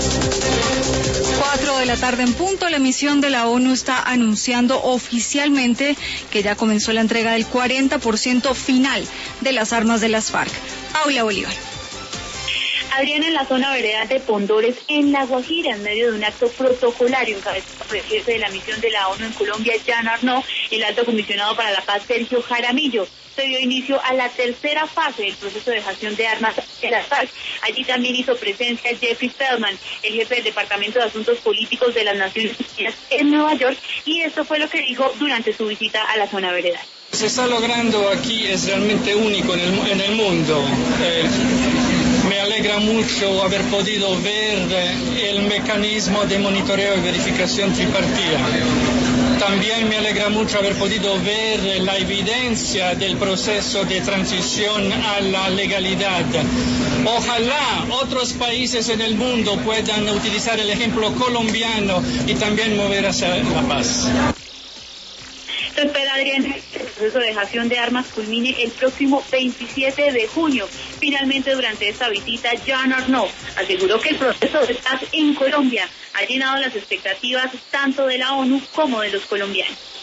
4:00 en punto, la misión de la ONU está anunciando oficialmente que ya comenzó la entrega del 40% final de las armas de las FARC. Paula Bolívar. Adriana, en la zona veredal de Pondores, en La Guajira, en medio de un acto protocolario encabezado por el jefe de la misión de la ONU en Colombia, Jan Arnaud, y el alto comisionado para la paz, Sergio Jaramillo, se dio inicio a la tercera fase del proceso de dejación de armas de las FARC. Allí también hizo presencia Jeffrey Feldman, el jefe del Departamento de Asuntos Políticos de las Naciones Unidas en Nueva York, y esto fue lo que dijo durante su visita a la zona veredal. Lo que se está logrando aquí es realmente único en el mundo. Me alegra mucho haber podido ver el mecanismo de monitoreo y verificación tripartita. También me alegra mucho haber podido ver la evidencia del proceso de transición a la legalidad. Ojalá otros países en el mundo puedan utilizar el ejemplo colombiano y también mover hacia la paz. Se espera, Adrián, que el proceso de dejación de armas culmine el próximo 27 de junio. Finalmente, durante esta visita, Jan Arnaud aseguró que el proceso de paz en Colombia ha llenado las expectativas tanto de la ONU como de los colombianos.